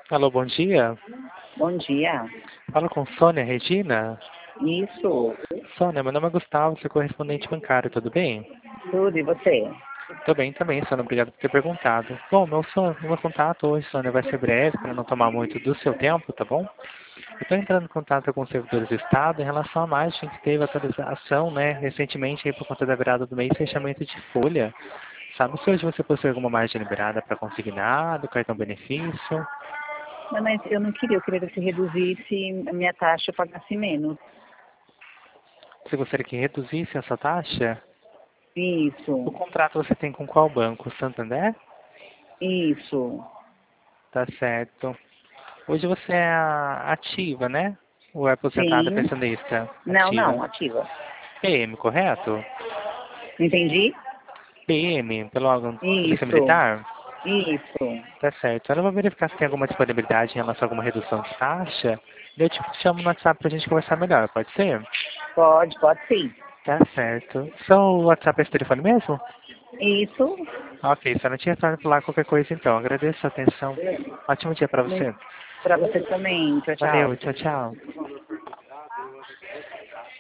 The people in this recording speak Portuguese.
Alô, bom dia. Bom dia. Falo com Sônia Regina. Isso, Sônia, meu nome é Gustavo, sou correspondente bancário, tudo bem? tudo, e você? Tô bem também, Sônia, obrigado por ter perguntado. Bom, meu contato hoje, Sônia, vai ser breve, para não tomar muito do seu tempo, tá bom? Eu estou entrando em contato com os servidores do Estado em relação a mais, a gente teve atualização, né, recentemente, aí, por conta da virada do mês, fechamento de folha. Sabe se hoje você possui alguma margem liberada para consignado, cartão benefício? Não, mas eu não queria, eu queria que você reduzisse a minha taxa, eu pagasse menos. Você gostaria que reduzisse essa taxa? O Isso, contrato você tem com qual banco? Santander? isso. Tá certo. Hoje você é ativa, né? Ou é aposentada Sim. pensionista? Não, Ativa. não, ativa. PM, correto? Entendi? PM, pelo órgão Polícia Isso, Militar? isso. Tá certo. Agora eu vou verificar se tem alguma disponibilidade em relação a alguma redução de taxa. E eu te chamo no WhatsApp pra gente conversar melhor, pode ser? Pode sim. Tá certo. Só o WhatsApp é esse telefone mesmo? Isso. Ok, só não tinha retorno por lá qualquer coisa então. Agradeço a atenção. Ótimo dia pra você. Para você também. Tchau, Valeu, tchau. tchau, tchau.